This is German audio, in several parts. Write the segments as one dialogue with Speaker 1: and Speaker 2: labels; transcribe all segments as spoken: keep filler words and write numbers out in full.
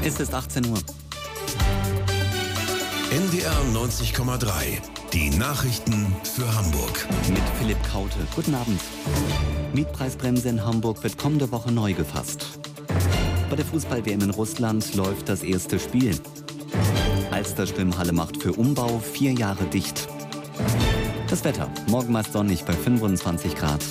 Speaker 1: Es ist achtzehn Uhr.
Speaker 2: N D R neunzig Komma drei. Die Nachrichten für Hamburg.
Speaker 1: Mit Philipp Kaute. Guten Abend. Mietpreisbremse in Hamburg wird kommende Woche neu gefasst. Bei der Fußball-W M in Russland läuft das erste Spiel. Alster Schwimmhalle macht für Umbau vier Jahre dicht. Das Wetter. Morgen meist sonnig bei fünfundzwanzig Grad.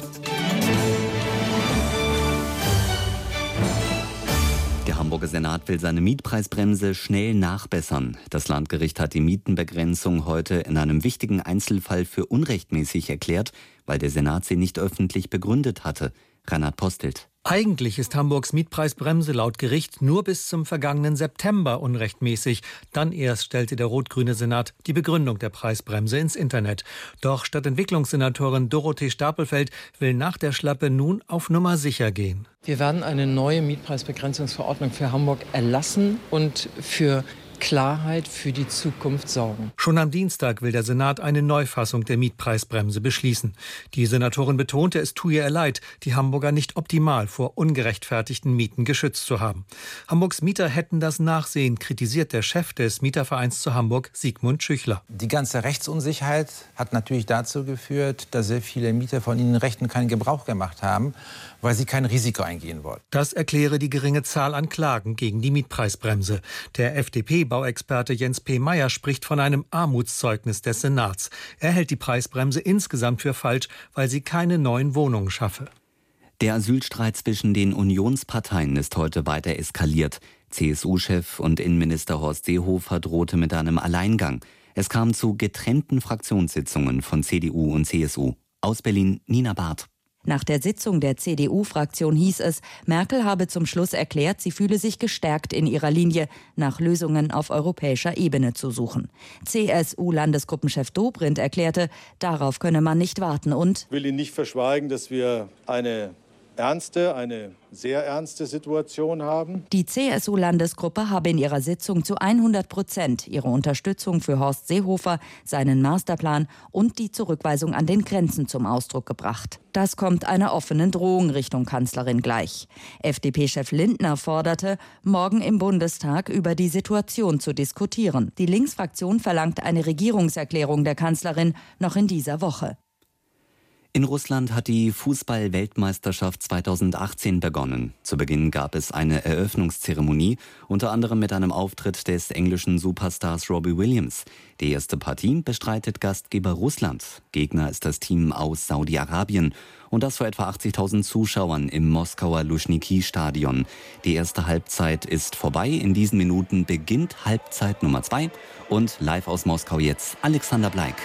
Speaker 1: Der Hamburger Senat will seine Mietpreisbremse schnell nachbessern. Das Landgericht hat die Mietenbegrenzung heute in einem wichtigen Einzelfall für unrechtmäßig erklärt, weil der Senat sie nicht öffentlich begründet hatte. Reinhard Postelt.
Speaker 3: Eigentlich ist Hamburgs Mietpreisbremse laut Gericht nur bis zum vergangenen September unrechtmäßig. Dann erst stellte der rot-grüne Senat die Begründung der Preisbremse ins Internet. Doch Stadtentwicklungssenatorin Dorothee Stapelfeld will nach der Schlappe nun auf Nummer sicher gehen.
Speaker 4: Wir werden eine neue Mietpreisbegrenzungsverordnung für Hamburg erlassen und für Klarheit für die Zukunft sorgen.
Speaker 3: Schon am Dienstag will der Senat eine Neufassung der Mietpreisbremse beschließen. Die Senatorin betonte, es tue ihr leid, die Hamburger nicht optimal vor ungerechtfertigten Mieten geschützt zu haben. Hamburgs Mieter hätten das Nachsehen, kritisiert der Chef des Mietervereins zu Hamburg, Sigmund Schüchler.
Speaker 5: Die ganze Rechtsunsicherheit hat natürlich dazu geführt, dass sehr viele Mieter von ihren Rechten keinen Gebrauch gemacht haben, weil sie kein Risiko eingehen wollten.
Speaker 3: Das erkläre die geringe Zahl an Klagen gegen die Mietpreisbremse. Der F D P-Bauexperte Jens P. Meyer spricht von einem Armutszeugnis des Senats. Er hält die Preisbremse insgesamt für falsch, weil sie keine neuen Wohnungen schaffe.
Speaker 1: Der Asylstreit zwischen den Unionsparteien ist heute weiter eskaliert. C S U-Chef und Innenminister Horst Seehofer drohte mit einem Alleingang. Es kam zu getrennten Fraktionssitzungen von C D U und C S U. Aus Berlin Nina Barth.
Speaker 6: Nach der Sitzung der C D U-Fraktion hieß es, Merkel habe zum Schluss erklärt, sie fühle sich gestärkt in ihrer Linie, nach Lösungen auf europäischer Ebene zu suchen. C S U-Landesgruppenchef Dobrindt erklärte, darauf könne man nicht warten und:
Speaker 7: Ich will Ihnen nicht verschweigen, dass wir eine ernste, eine sehr ernste Situation haben.
Speaker 6: Die C S U-Landesgruppe habe in ihrer Sitzung zu hundert Prozent ihre Unterstützung für Horst Seehofer, seinen Masterplan und die Zurückweisung an den Grenzen zum Ausdruck gebracht. Das kommt einer offenen Drohung Richtung Kanzlerin gleich. F D P-Chef Lindner forderte, morgen im Bundestag über die Situation zu diskutieren. Die Linksfraktion verlangt eine Regierungserklärung der Kanzlerin noch in dieser Woche.
Speaker 1: In Russland hat die Fußball-Weltmeisterschaft zweitausendachtzehn begonnen. Zu Beginn gab es eine Eröffnungszeremonie, unter anderem mit einem Auftritt des englischen Superstars Robbie Williams. Die erste Partie bestreitet Gastgeber Russland. Gegner ist das Team aus Saudi-Arabien. Und das vor etwa achtzigtausend Zuschauern im Moskauer Luschniki-Stadion. Die erste Halbzeit ist vorbei. In diesen Minuten beginnt Halbzeit Nummer zwei. Und live aus Moskau jetzt Alexander Bleik.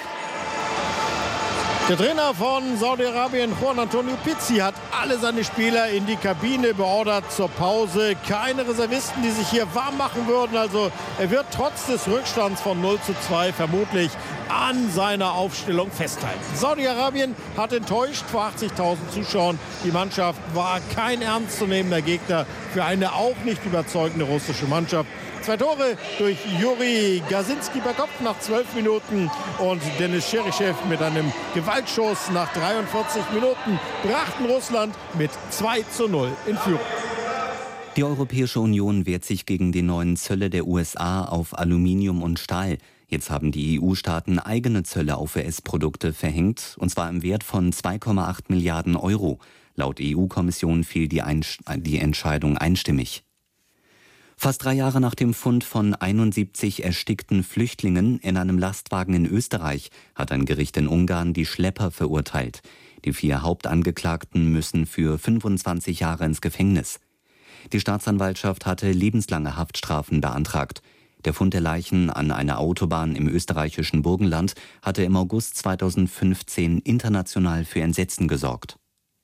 Speaker 8: Der Trainer von Saudi-Arabien, Juan Antonio Pizzi, hat alle seine Spieler in die Kabine beordert zur Pause. Keine Reservisten, die sich hier warm machen würden. Also er wird trotz des Rückstands von null zu zwei vermutlich an seiner Aufstellung festhalten. Saudi-Arabien hat enttäuscht vor achtzigtausend Zuschauern. Die Mannschaft war kein ernstzunehmender Gegner für eine auch nicht überzeugende russische Mannschaft. Zwei Tore durch Juri Gasinski per Kopf nach zwölf Minuten und Denis Cherischew mit einem Gewaltschuss nach dreiundvierzig Minuten brachten Russland mit zwei zu null in Führung.
Speaker 1: Die Europäische Union wehrt sich gegen die neuen Zölle der U S A auf Aluminium und Stahl. Jetzt haben die E U-Staaten eigene Zölle auf U S-Produkte verhängt, und zwar im Wert von zwei Komma acht Milliarden Euro. Laut E U-Kommission fiel die, Einsch- die Entscheidung einstimmig. Fast drei Jahre nach dem Fund von einundsiebzig erstickten Flüchtlingen in einem Lastwagen in Österreich hat ein Gericht in Ungarn die Schlepper verurteilt. Die vier Hauptangeklagten müssen für fünfundzwanzig Jahre ins Gefängnis. Die Staatsanwaltschaft hatte lebenslange Haftstrafen beantragt. Der Fund der Leichen an einer Autobahn im österreichischen Burgenland hatte im August zweitausendfünfzehn international für Entsetzen gesorgt.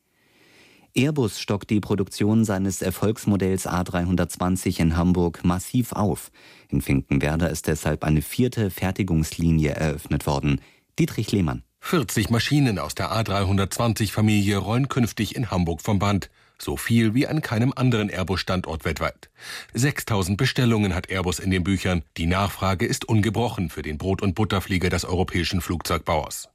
Speaker 1: Airbus stockt die Produktion seines Erfolgsmodells A dreihundertzwanzig in Hamburg massiv auf. In Finkenwerder ist deshalb eine vierte Fertigungslinie eröffnet worden. Dietrich Lehmann.
Speaker 9: vierzig Maschinen aus der A dreihundertzwanzig-Familie rollen künftig in Hamburg vom Band. So viel wie an keinem anderen Airbus-Standort weltweit. sechstausend Bestellungen hat Airbus in den Büchern. Die Nachfrage ist ungebrochen für den Brot- und Butterflieger des europäischen Flugzeugbauers.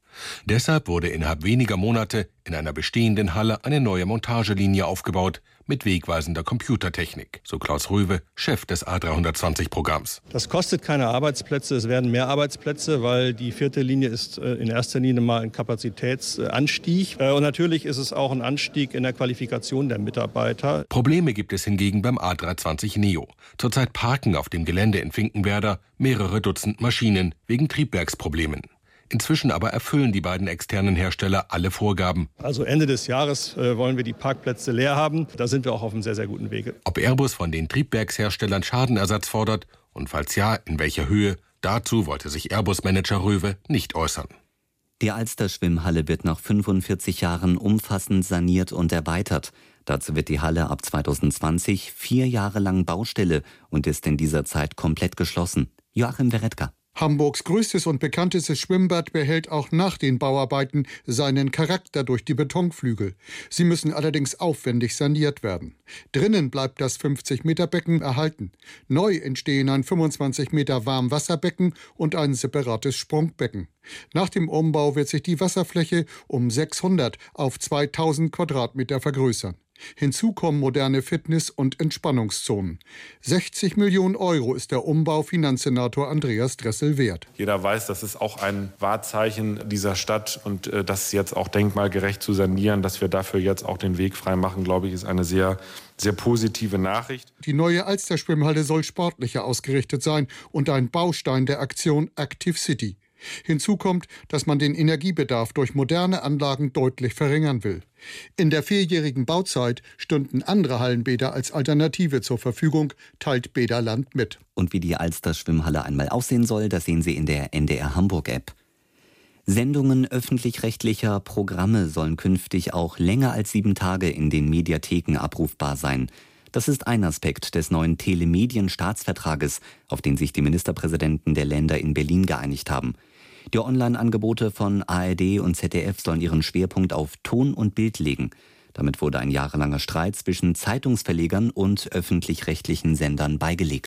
Speaker 9: Deshalb wurde innerhalb weniger Monate in einer bestehenden Halle eine neue Montagelinie aufgebaut mit wegweisender Computertechnik, so Klaus Röwe, Chef des A dreihundertzwanzig Programms.
Speaker 7: Das kostet keine Arbeitsplätze, es werden mehr Arbeitsplätze, weil die vierte Linie ist in erster Linie mal ein Kapazitätsanstieg. Und natürlich ist es auch ein Anstieg in der Qualifikation der Mitarbeiter.
Speaker 9: Probleme gibt es hingegen beim A dreihundertzwanzig Neo. Zurzeit parken auf dem Gelände in Finkenwerder mehrere Dutzend Maschinen wegen Triebwerksproblemen. Inzwischen aber erfüllen die beiden externen Hersteller alle Vorgaben.
Speaker 7: Also Ende des Jahres äh, wollen wir die Parkplätze leer haben. Da sind wir auch auf einem sehr, sehr guten Wege.
Speaker 9: Ob Airbus von den Triebwerksherstellern Schadenersatz fordert und falls ja, in welcher Höhe, dazu wollte sich Airbus-Manager Röwe nicht äußern.
Speaker 1: Die Alster-Schwimmhalle wird nach fünfundvierzig Jahren umfassend saniert und erweitert. Dazu wird die Halle ab zweitausendzwanzig vier Jahre lang Baustelle und ist in dieser Zeit komplett geschlossen. Joachim Weretka.
Speaker 10: Hamburgs größtes und bekanntestes Schwimmbad behält auch nach den Bauarbeiten seinen Charakter durch die Betonflügel. Sie müssen allerdings aufwendig saniert werden. Drinnen bleibt das fünfzig Meter Becken erhalten. Neu entstehen ein fünfundzwanzig Meter Warmwasserbecken und ein separates Sprungbecken. Nach dem Umbau wird sich die Wasserfläche um sechshundert auf zweitausend Quadratmeter vergrößern. Hinzu kommen moderne Fitness- und Entspannungszonen. sechzig Millionen Euro ist der Umbau Finanzsenator Andreas Dressel wert.
Speaker 11: Jeder weiß, das ist auch ein Wahrzeichen dieser Stadt und äh, das jetzt auch denkmalgerecht zu sanieren, dass wir dafür jetzt auch den Weg frei machen, glaube ich, ist eine sehr, sehr positive Nachricht.
Speaker 10: Die neue Alster-Schwimmhalle soll sportlicher ausgerichtet sein und ein Baustein der Aktion Active City. Hinzu kommt, dass man den Energiebedarf durch moderne Anlagen deutlich verringern will. In der vierjährigen Bauzeit stünden andere Hallenbäder als Alternative zur Verfügung, teilt Bäderland mit.
Speaker 1: Und wie die Alster-Schwimmhalle einmal aussehen soll, das sehen Sie in der N D R Hamburg-App. Sendungen öffentlich-rechtlicher Programme sollen künftig auch länger als sieben Tage in den Mediatheken abrufbar sein. Das ist ein Aspekt des neuen Telemedien-Staatsvertrages, auf den sich die Ministerpräsidenten der Länder in Berlin geeinigt haben. Die Online-Angebote von A R D und Z D F sollen ihren Schwerpunkt auf Ton und Bild legen. Damit wurde ein jahrelanger Streit zwischen Zeitungsverlegern und öffentlich-rechtlichen Sendern beigelegt.